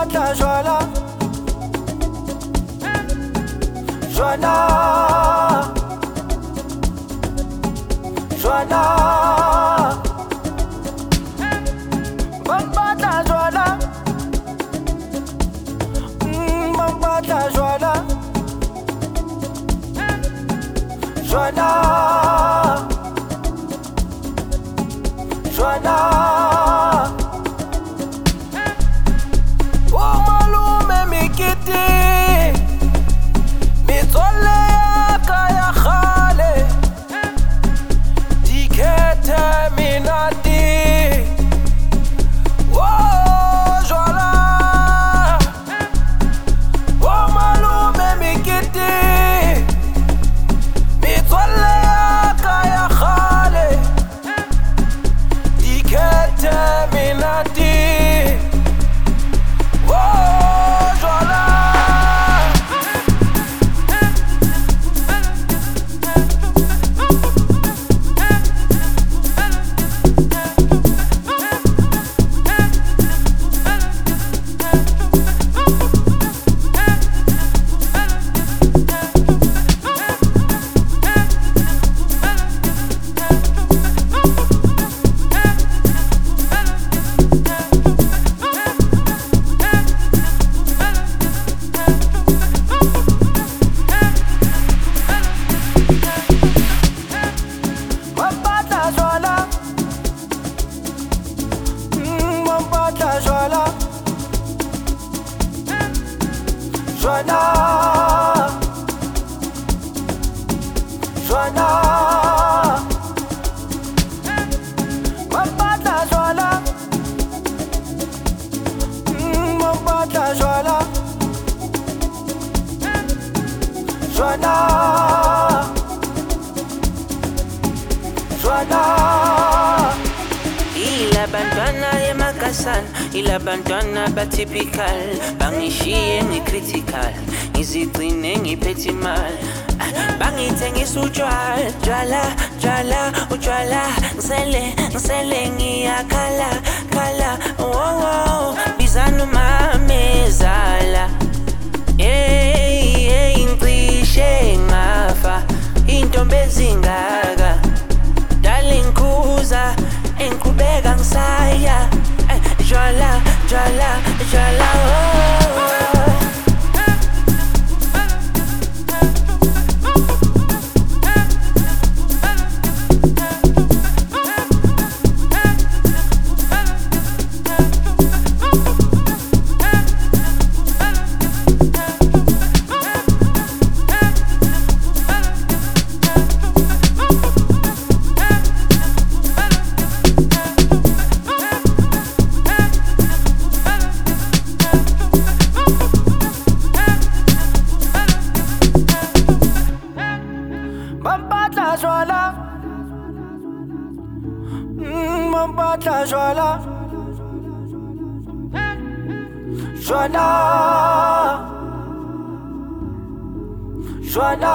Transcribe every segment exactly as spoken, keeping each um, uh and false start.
Mampatla jwala Jwala Jwala Mampatla jwala Mampatla jwala Jwala Jwala Oh malume mikiti Mitsole yaka ya khale Dikhethe minati Oh jwala Oh malume mikiti Mitsole yaka ya khale Dikhethe minati Jwala Jwala Jwala Mampatla jwala Mampatla jwala Jwala Jwala Ila bantwana yemakasan, ila bantwana batypical Bangishiye ngi-critical, ngizigcine ngiphethe imali Bangithengisa utshwala, tshwala, tshwala, utshwala Ngisele, ngisele ngiyakhala, khala, wow, wow Bizana umamezala Hey, hey, ngicishe ngafa Intombi ezingaka Darling kuza Enkubeka ngisaya Jwala, jwala, jwala oh. Mampatla jwala Mampatla jwala Jwala Jwala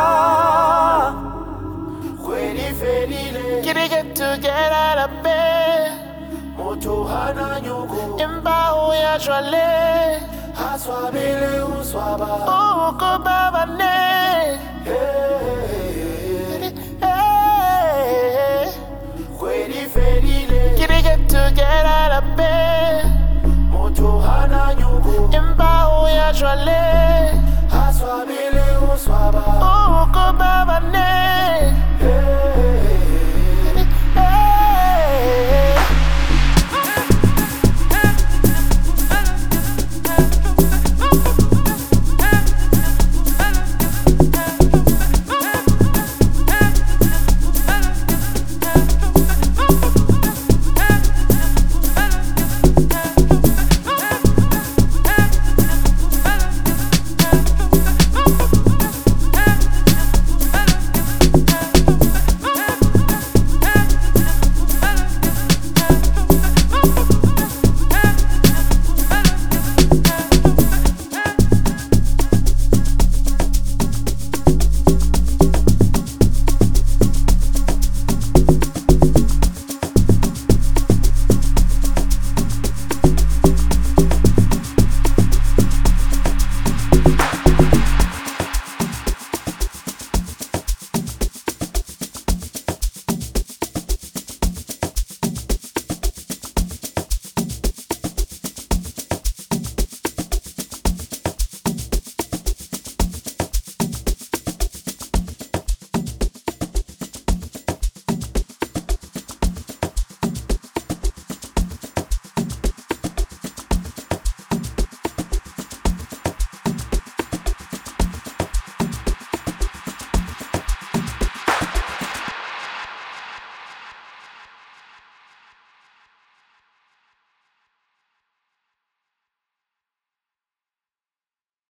Khweli felile Can I get to get out of bed? Moto hana nyugo Imba uya jwale Haswabile uswaba Uko baba ne Khweli felile Can I get to get out of bed? Moto hana nyugo Imba uya jwale Haswabile uswaba Uko baba ne